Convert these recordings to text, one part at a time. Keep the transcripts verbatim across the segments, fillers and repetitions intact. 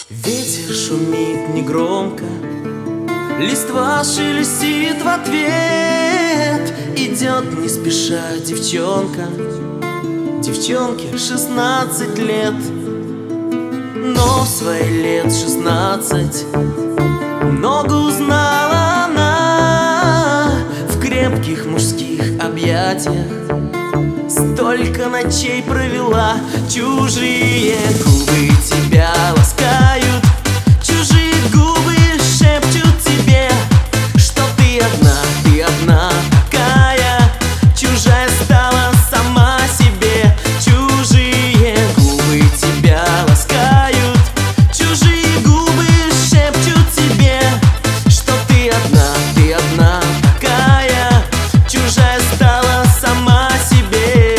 Ветер шумит негромко, листва шелестит в ответ. Идет не спеша девчонка, девчонке шестнадцать лет. Но в свои лет шестнадцать много узнала она в крепких мужских объятиях. Столько ночей провела, чужие губы тебя ласкают, чужие губы шепчут тебе, что ты одна, ты одна такая, чужая стала сама себе. Чужие губы тебя ласкают, чужие губы шепчут тебе, что ты одна, ты одна такая, чужая стала сама себе.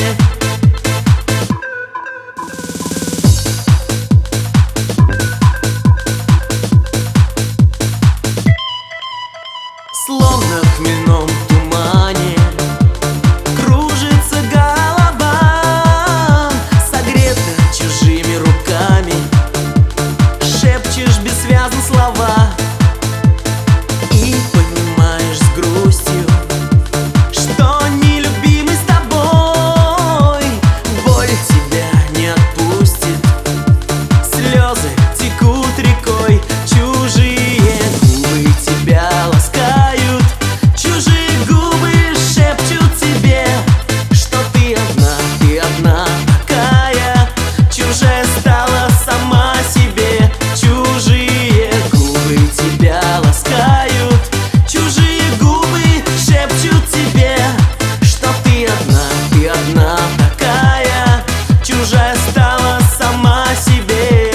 Словно в хмельном тумане кружится голова, согрета чужими руками, шепчешь бессвязно слова и понимаешь с грустью, что нелюбимый с тобой боль тебя не отпустит, слезы текут рекой. Чужие губы тебя ласкают, чужие губы шепчут тебе, что ты одна, ты одна такая, чужая стала сама себе. Чужие губы тебя ласкают, чужие губы шепчут тебе, что ты одна, ты одна такая, чужая стала сама себе.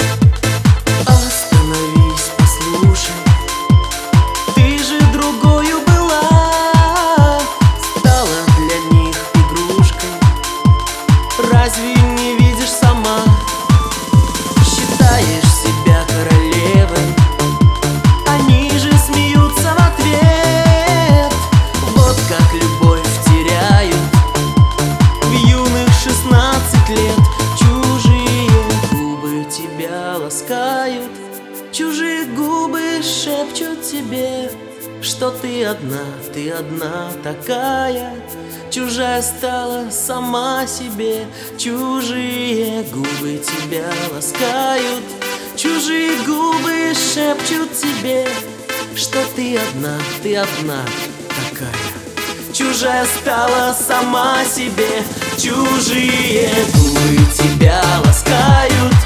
Остановись, послушай, ты же другою была, стала для них игрушкой. Разве не видишь сама? Считаешь себя королевой, они же смеются в ответ. Вот как любовь теряют в юных шестнадцать лет. Чужие губы тебя ласкают, чужие губы шепчут тебе, что ты одна, ты одна такая, чужая стала сама себе. Чужие губы тебя ласкают, чужие губы шепчут тебе, что ты одна, ты одна такая, чужая стала сама себе. Чужие губы тебя ласкают,